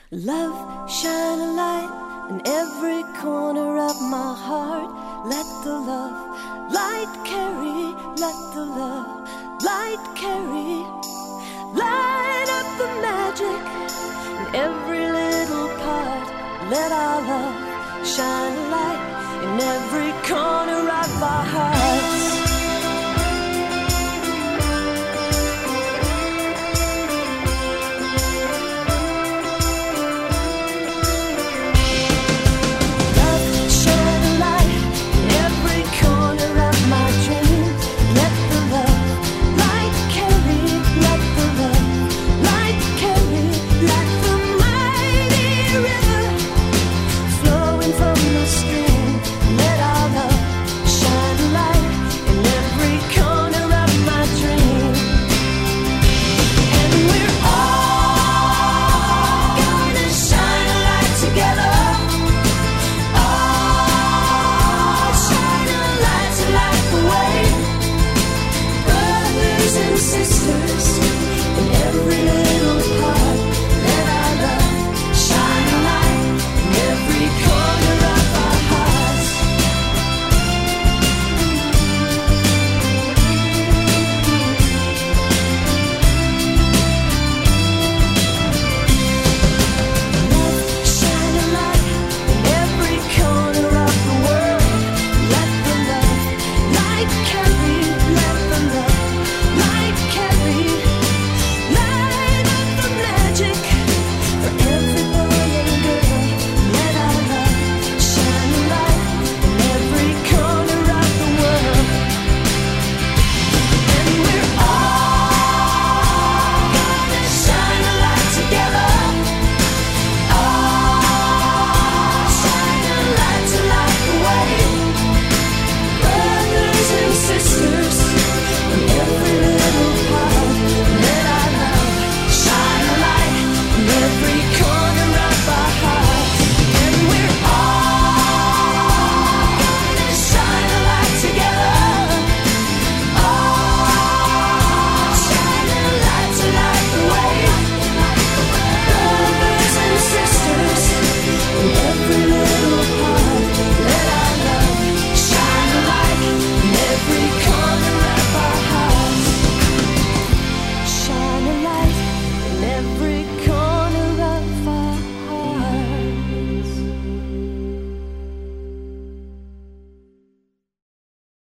Love, shine a light in every corner of my heart. Let the love light carry, let the love light carry. Light up the magic in every little part. Let our love shine a light in every corner of our hearts.